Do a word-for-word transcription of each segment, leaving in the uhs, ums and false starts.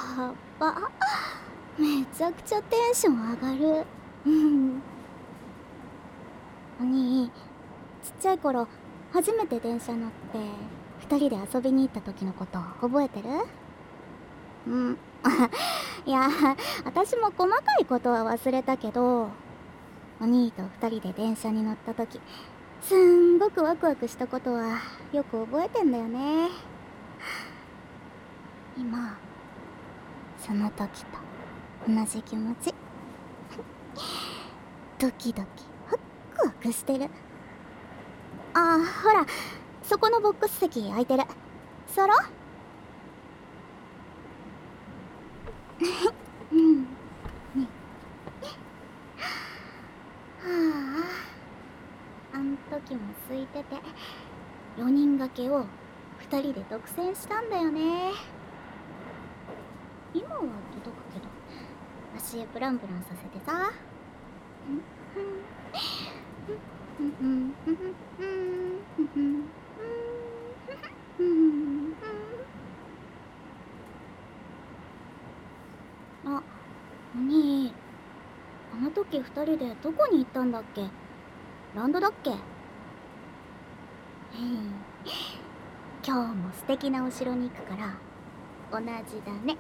やば、めちゃくちゃテンション上がる。うんお兄、ちっちゃい頃初めて電車乗って二人で遊びに行った時のこと覚えてる？うんいや、私も細かいことは忘れたけど、お兄と二人で電車に乗った時すんごくワクワクしたことはよく覚えてんだよね。今その時と同じ気持ちドキドキワクワクしてる。あーほら、そこのボックス席空いてる。座ろううんねはあ、あん時も空いててよにん掛けをふたりで独占したんだよね。今は届くけど足ブランブランさせてさ。あ、お兄、あの時ふたりでどこに行ったんだっけ？ランドだっけ？今日も素敵なお城に行くから同じだね。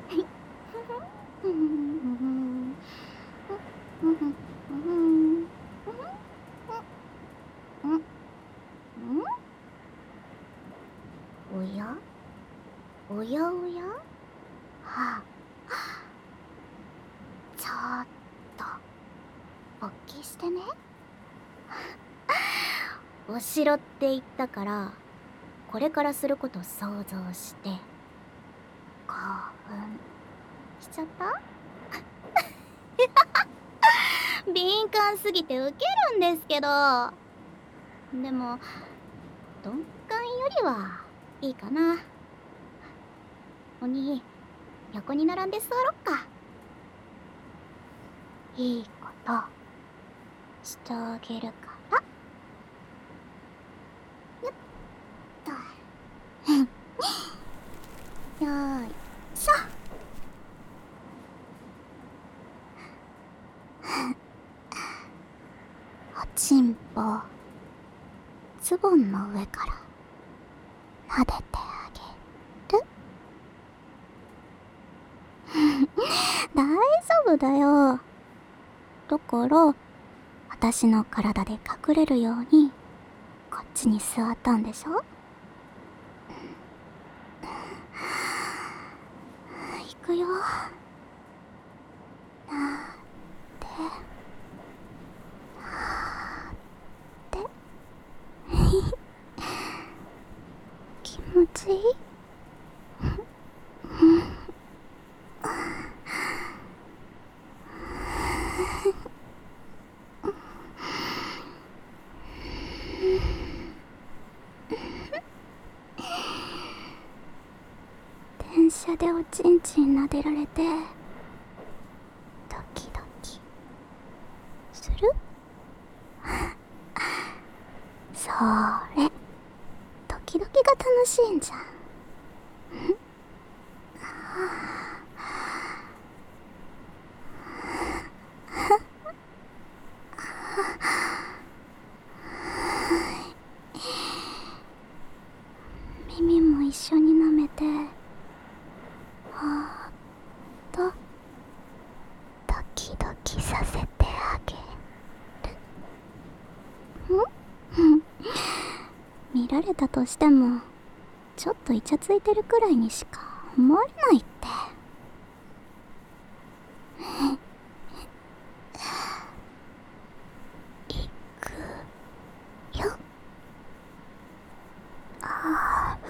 おやおやおやはあ、ちょっと勃起してね。お城って言ったからこれからすること想像して興奮しちゃった？敏感すぎてウケるんですけど、でも鈍感よりはいいかな。お兄、横に並んで座ろっか。いいことしてあげるからよっとよーいしょ。おちんぽズボンの上から撫でてあげる。大丈夫だよ。だから私の体で隠れるようにこっちに座ったんでしょ。行くよ。なーってなーって気持ちいい？電車でおちんちん撫でられてドキドキする？それドキドキが楽しいんじゃん。耳も一緒に舐めてほーっとドキドキさせてあげる。ん見られたとしてもちょっとイチャついてるくらいにしか思われないって。いくよ。あ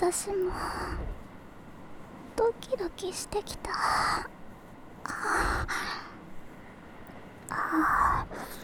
私もドキドキしてきた。ああ。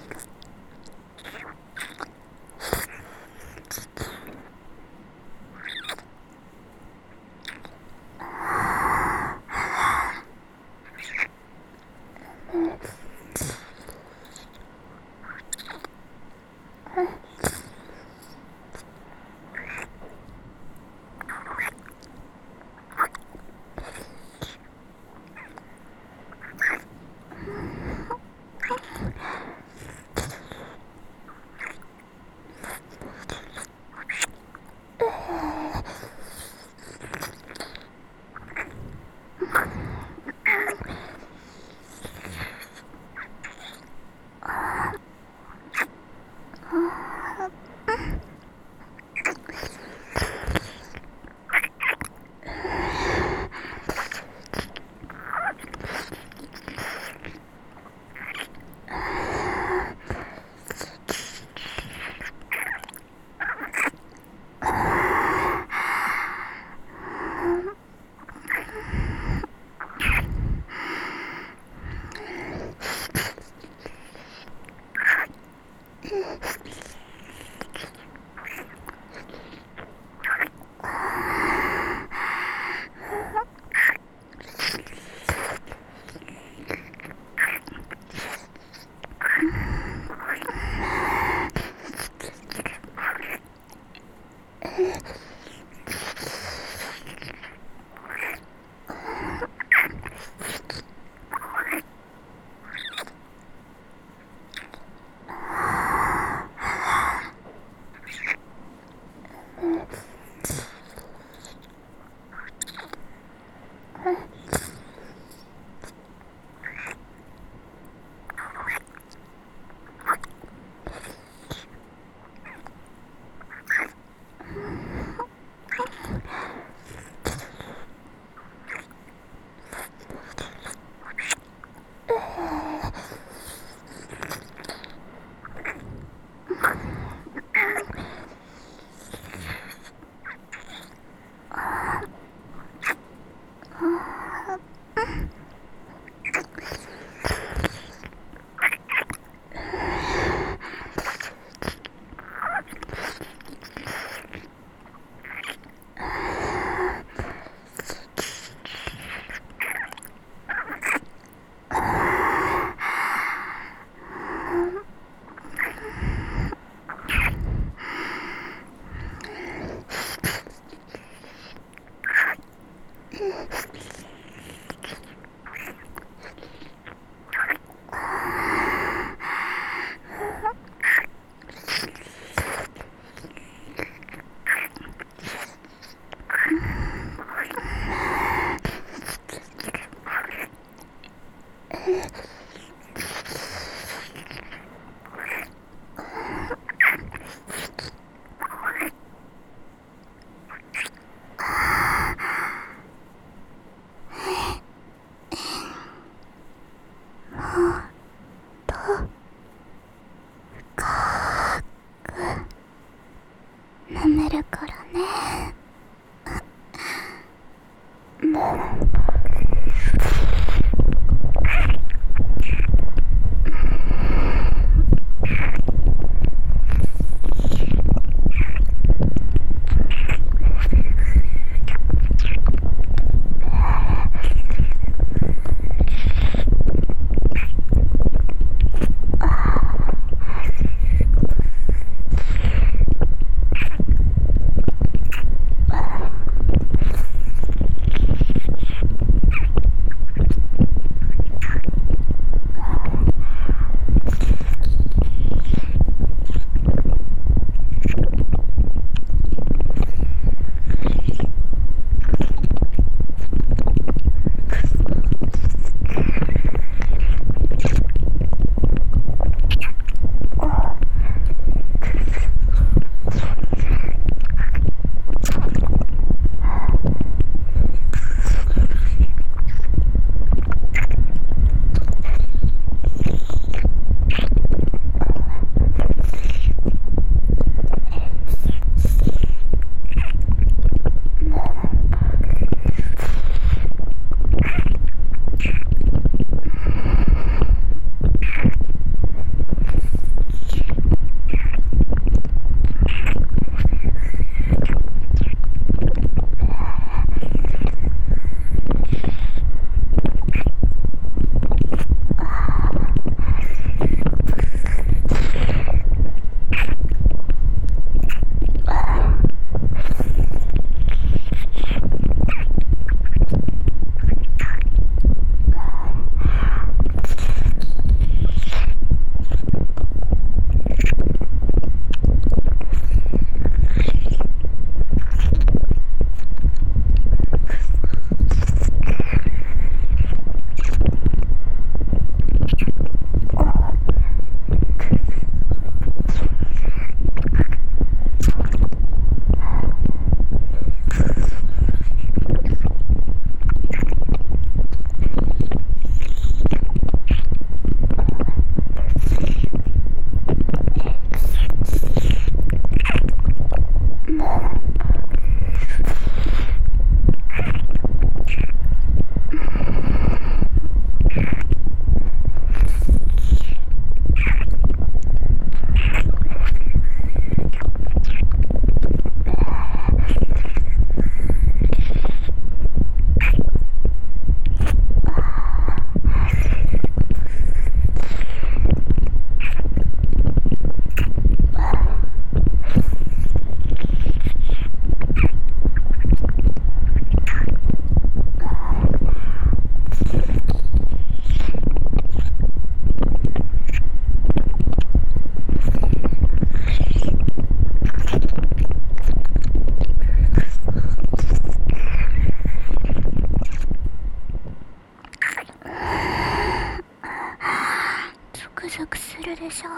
舐めるからね。もうくするでしょ。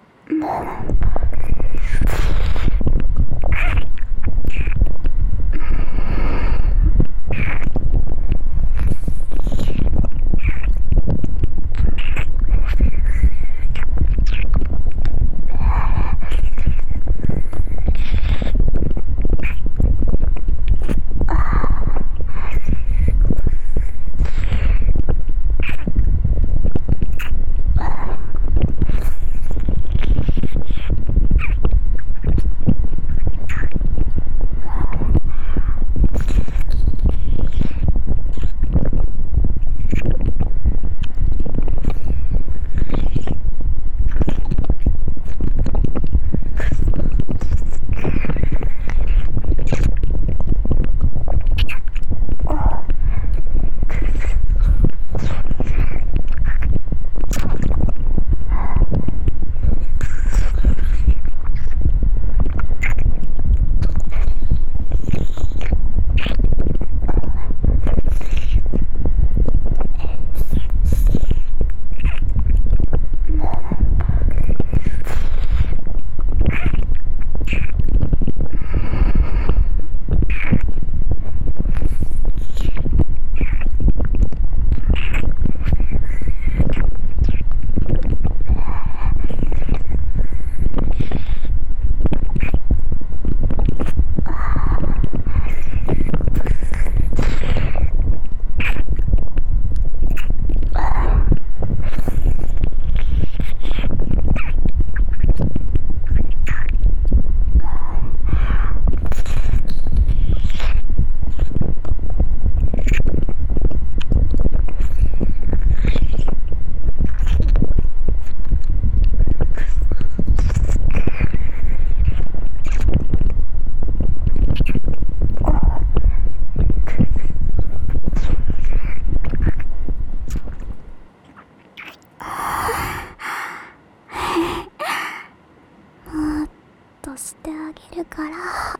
してあげるから。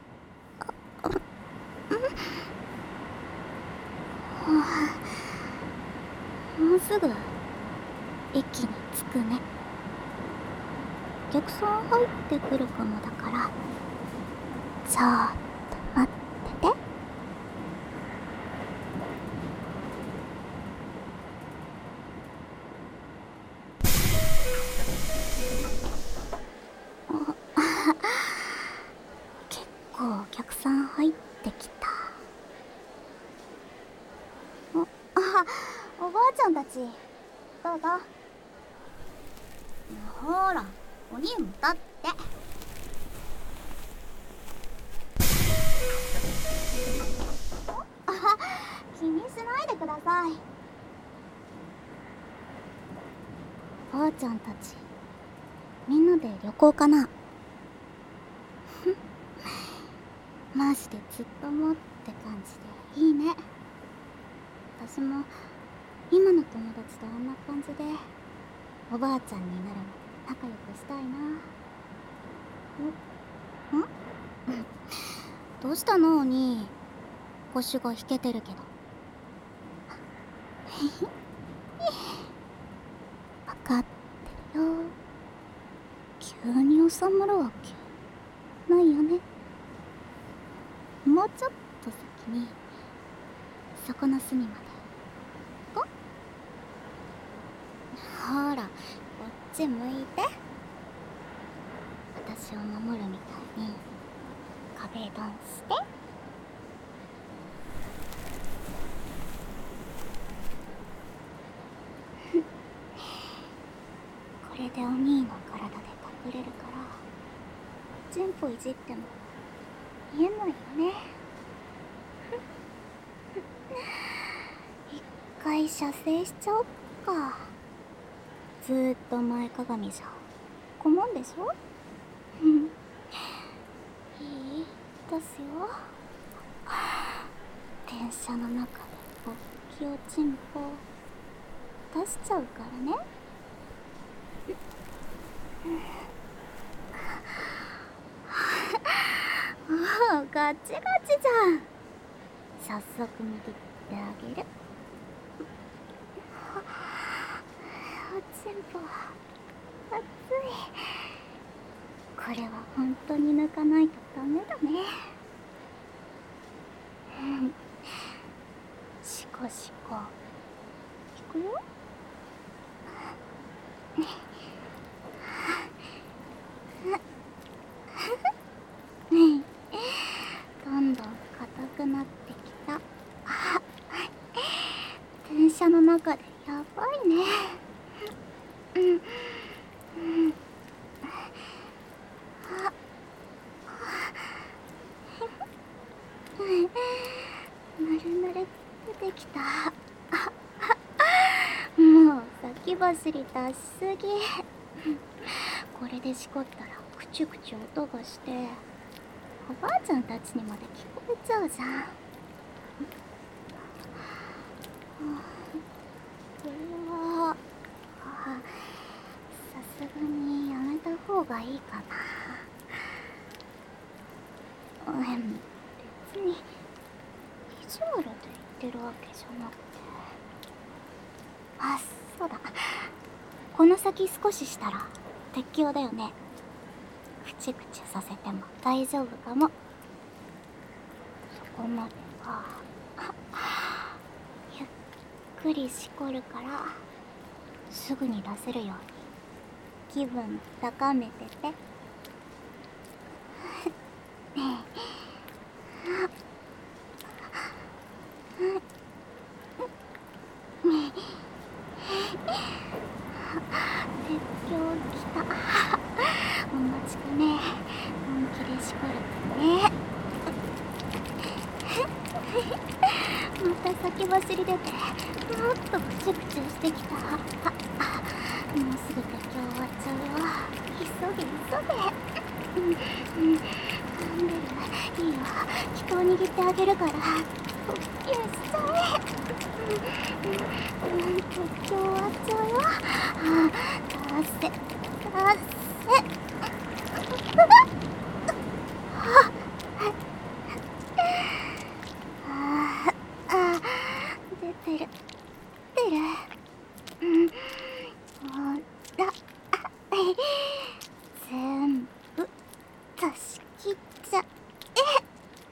もうすぐ駅に着くね。お客さん入ってくるかもだからちょっと待ってて。結構お客さん入ってきた。おあおばあちゃんたちどうぞ。ほらお兄も立って。あ気にしないでください。ばあちゃんたちみんなで旅行かな。マジでずっともって感じでいいね。私も今の友達とあんな感じでおばあちゃんになるまで仲良くしたいな。ん？ん？どうしたのお兄、腰が引けてるけど。分かってるよ。急に収まるわけないよね。もうちょっと先にそこの隅まで行こう。ほらこっち向いて。私を守るみたいに壁ドンして。これでお兄の体で隠れるからチンポいじっても見えないよね。一回射精しちゃおっか。ずーっと前かがみじゃこもんでしょ。いいですよ。電車の中でおっきおちんぽ出しちゃうからね。もうガチガチじゃん。早速握ってあげる。おちんぽこれは本当に抜かないとダメだね。うんしこしこいくよ。どんどん硬くなってきた。あ電車の中でやばいね。うんうんあぬるぬる出てきた。もう先走り出しすぎ。これでしこったらクチュクチュ音がしておばあちゃんたちにまで聞こえちゃうじゃん。これはさすがにやめた方がいいかな。うん別に意地悪で言ってるわけじゃなくて。あそうだこの先少ししたら鉄橋だよね。クチクチさせても大丈夫かも。そこまではゆっくりしこるからすぐに出せるように気分高めてて。鉄橋来た。お待ちかね。本気でしこるからね。また先走り出てもっとクチュクチュしてきた。ああもうすぐ鉄橋終わっちゃうよ。急げ急げ。うんうん飛んでるいいよ人を握ってあげるから特急しちゃえ。うんうん鉄橋終わっちゃうよ。ああ出せ出せああ出てる出てる。うんほら全部出し切っちゃえ。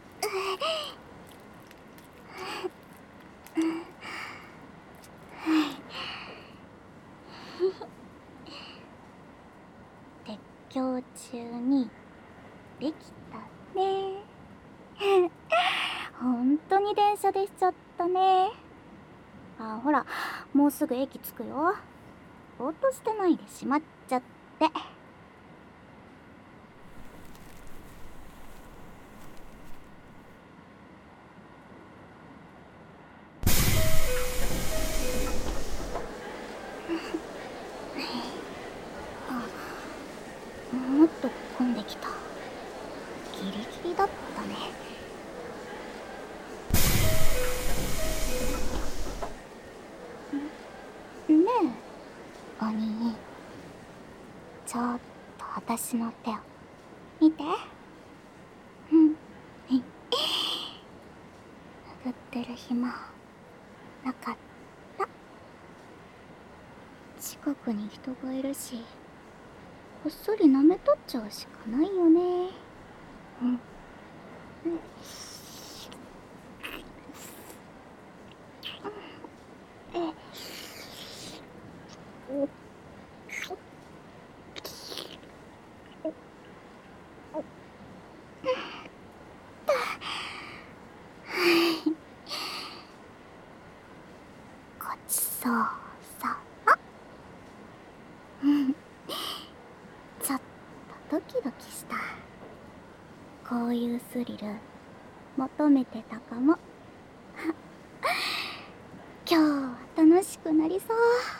鉄橋中にできたね。本当に電車でしちゃったね。あほらもうすぐ駅着くよ。ぼーっとしてないでしまっちゃって。もっと混んできた。ギリギリだったね。ねえお兄ちょっと私の手を見て。うん拭ってる暇なかった。近くに人がいるしこっそり舐めとっちゃうしかないよね。うんごちそうさま。うんちょっとドキドキした。こういうスリル求めてたかも。今日は楽しくなりそう。